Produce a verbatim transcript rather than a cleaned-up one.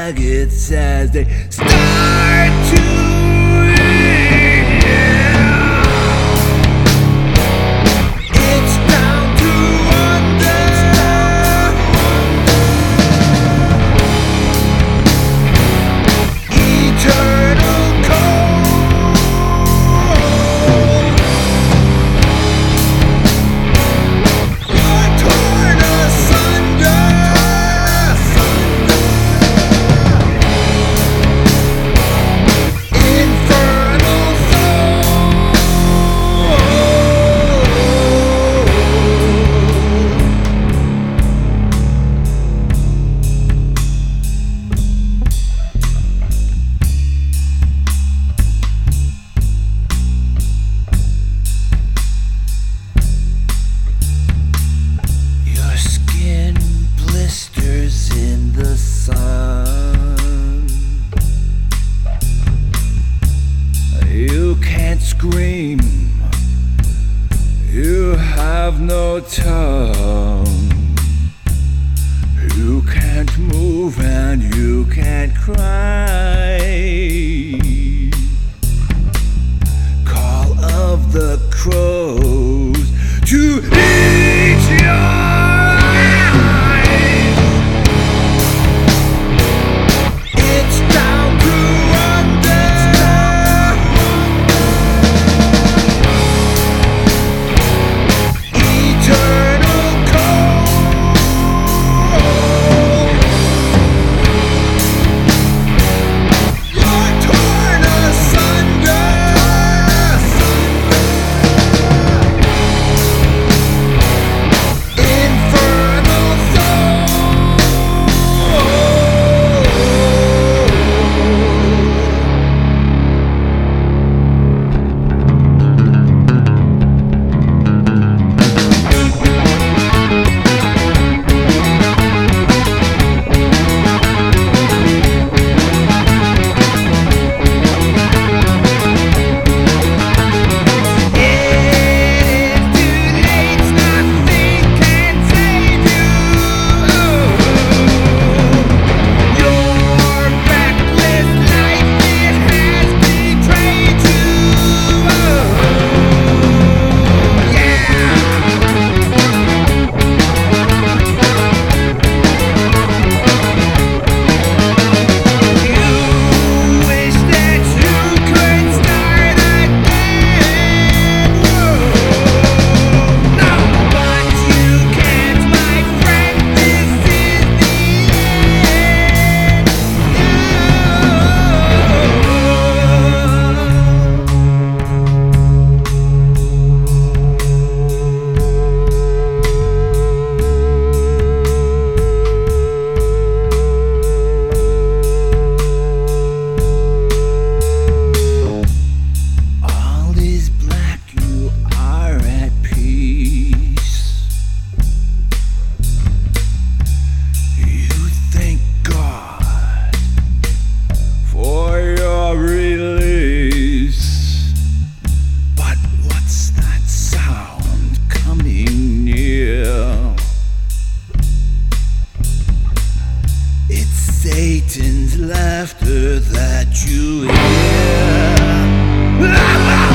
maggots as they start to eat. It's down to wonder, eternal cold. You're torn asunder, infernal soul. Your skin blisters in the sun. You can't scream. You have no tongue. You can't move and you can't cry. Call of the crows to eat your eyes. It's down to wonder, eternal cold. You're torn asunder, infernal soul. All is black, you are at peace. You thank God for your release. But what's that sound coming near? It's Satan's laughter that you hear.